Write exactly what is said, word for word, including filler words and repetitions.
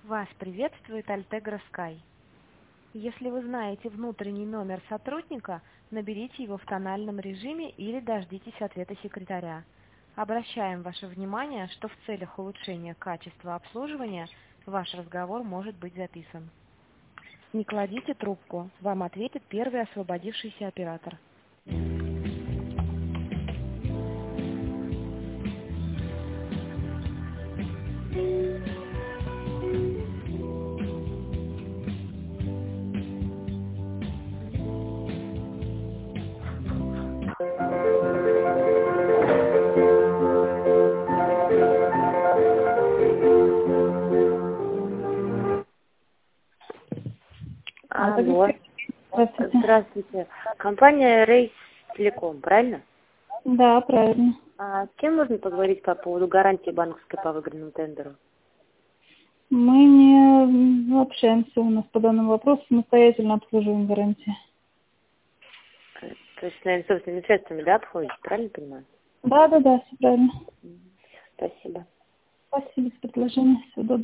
Вас приветствует Альтегра Скай. Если вы знаете внутренний номер сотрудника, наберите его в тональном режиме или дождитесь ответа секретаря. Обращаем ваше внимание, что в целях улучшения качества обслуживания ваш разговор может быть записан. Не кладите трубку, вам ответит первый освободившийся оператор. Алло. Здравствуйте. Здравствуйте. Компания Рейс Телеком, правильно? Да, правильно. А с кем можно поговорить по поводу гарантии банковской по выигранному тендеру? Мы не общаемся у нас по данному вопросу, самостоятельно обслуживаем гарантии. Э, То есть, наверное, собственными средствами, да, обходите, правильно понимаю? Да, да, да, все правильно. Спасибо. Спасибо за предложение. Всего доброго.